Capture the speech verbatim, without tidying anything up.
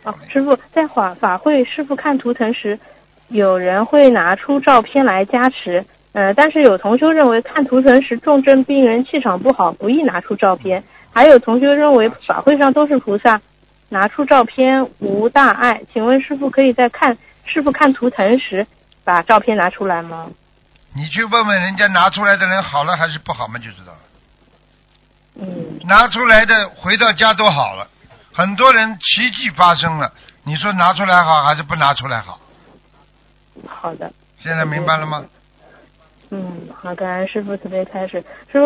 哦，师傅在法法会，师傅看图腾时，有人会拿出照片来加持，呃，但是有同修认为看图腾时重症病人气场不好，不宜拿出照片。还有同修认为法会上都是菩萨，拿出照片无大碍。请问师傅可以在看师傅看图腾时把照片拿出来吗？ 你去问问人家拿出来的人好了还是不好嘛，就知道了。 嗯， 拿出来的回到家都好了，很多人奇迹发生了，你说拿出来好还是不拿出来好？ 好的。 现在明白了吗？ 嗯，好，感恩师傅慈悲开始。师傅